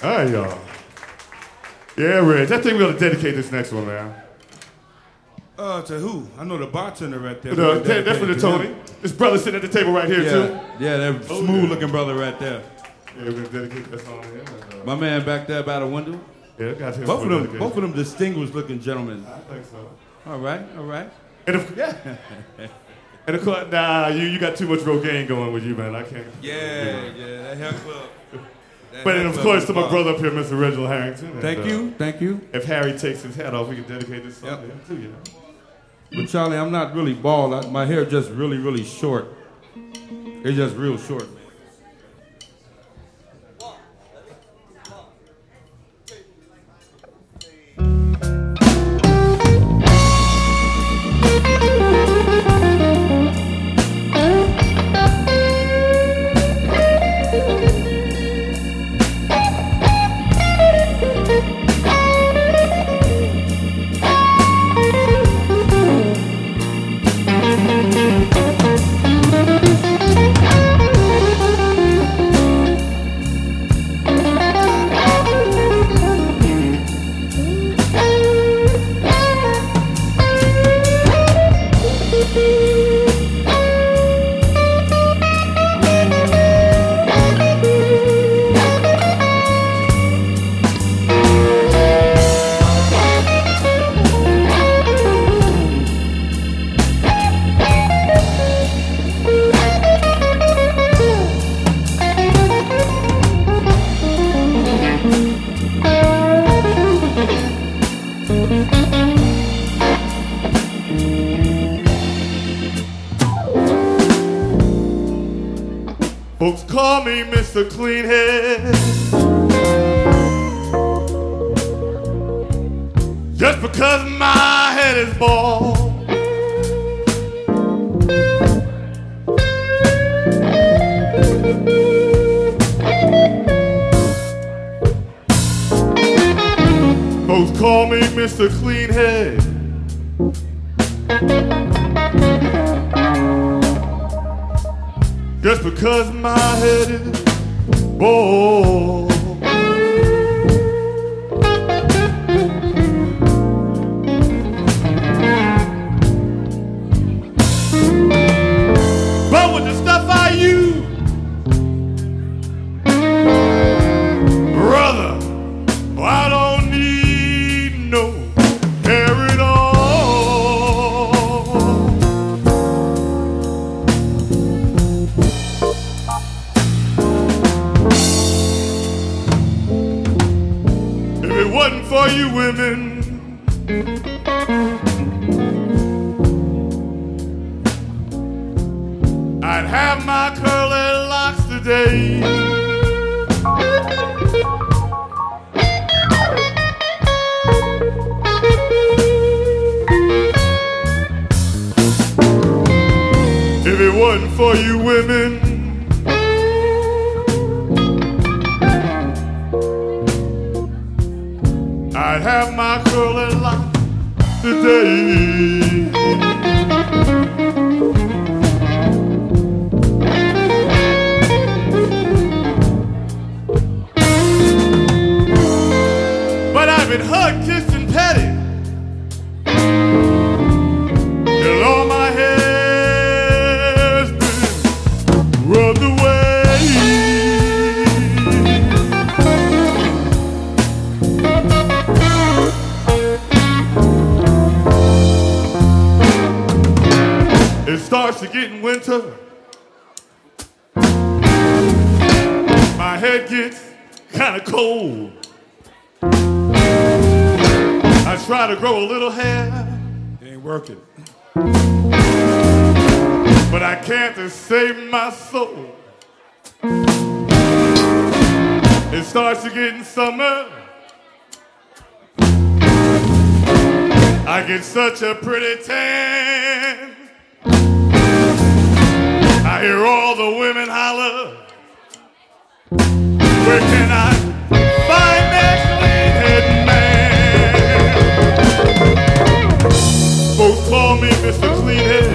All right, y'all. Yeah, Reg. I think we're going to dedicate this next one, man. To who? I know the bartender right there. That's for the Tony. This brother sitting at the table right here, too. Yeah, that smooth-looking brother right there. Yeah, we're going to dedicate that song to him. My man back there by the window. Yeah, got him. Both of them distinguished-looking gentlemen. I think so. All right. And of course, nah, you got too much Rogaine going with you, man. I can't. Yeah, that hair club. But then, of course, to my brother up here, Mr. Reginald Harrington. Thank you. If Harry takes his hat off, we can dedicate this song to him, too, you know. But Charlie, I'm not really bald. My hair just really, really short. It's just real short, man. Folks call me Mr. Cleanhead, just because my head is bald. Folks call me Mr. Cleanhead, just because my head is bald. But with the stuff I use, brother, I don't need no hair at all. If it wasn't for you women, I'd have my curly locks today. If it wasn't for you women, I'd have my curly locks today. But I've been hugged, kissed, and petted till all my hair's been rubbed away. It starts to get in winter, my head gets kind of cold. I try to grow a little hair, It ain't working. but I can't to save my soul. It starts to get in summer, I get such a pretty tan. I hear all the women holler, where can I find that clean-headed man? Folks call me Mr. Cleanhead,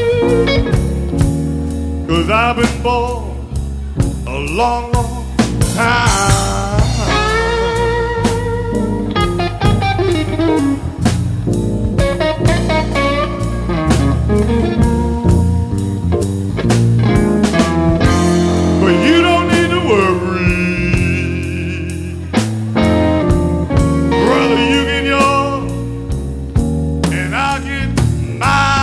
'cause I've been bald a long, long But you don't need to worry. Brother, you get yours, and I'll get mine.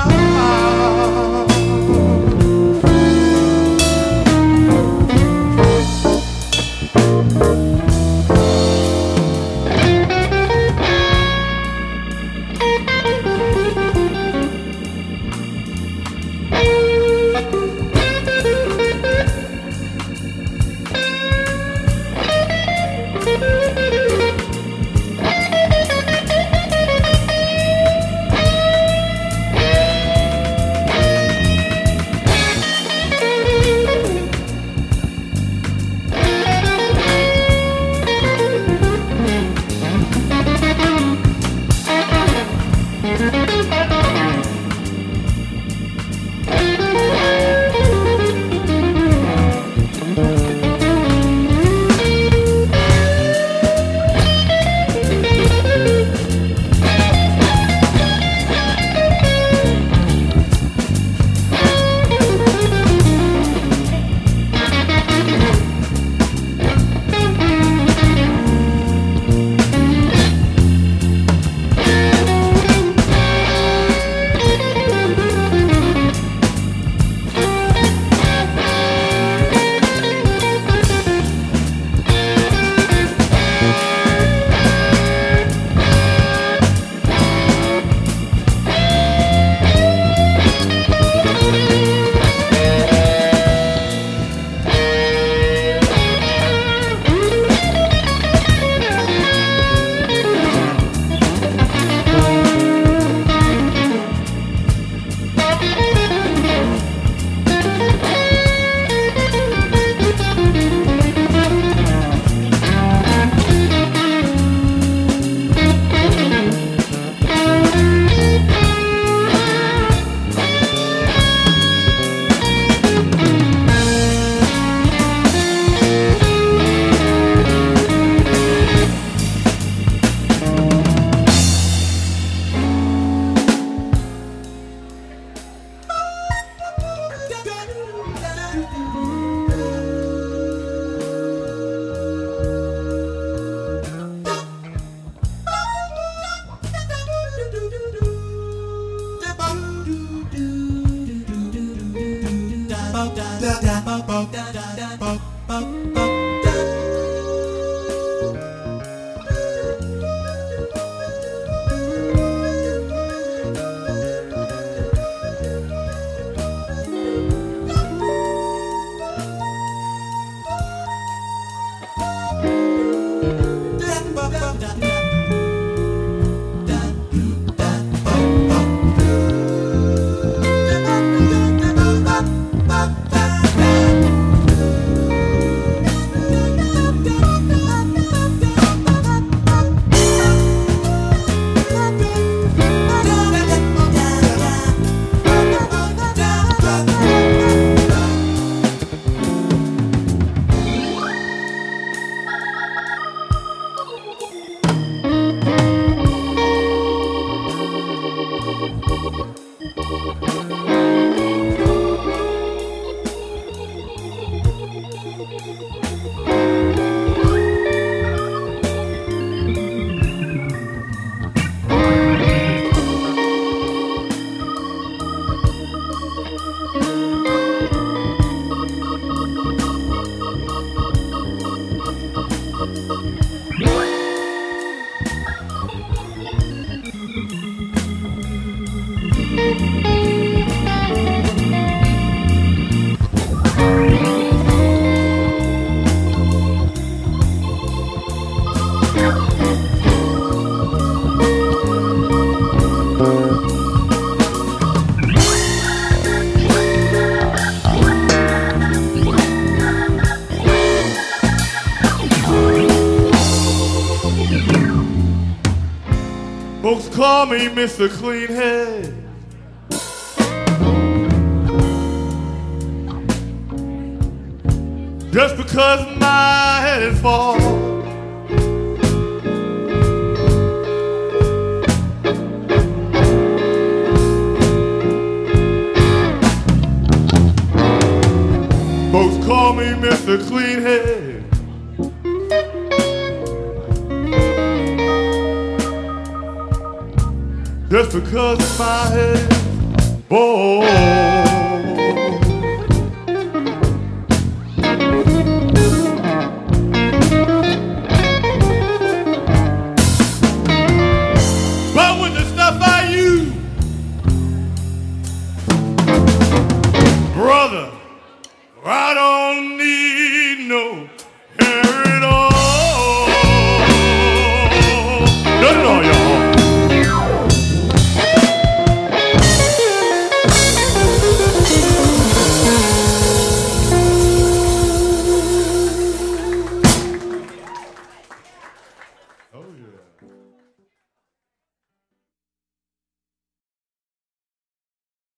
Folks call me Mr. Clean Head. just because my head is bald. Folks call me Mr. Cleanhead. Just because my head is bald.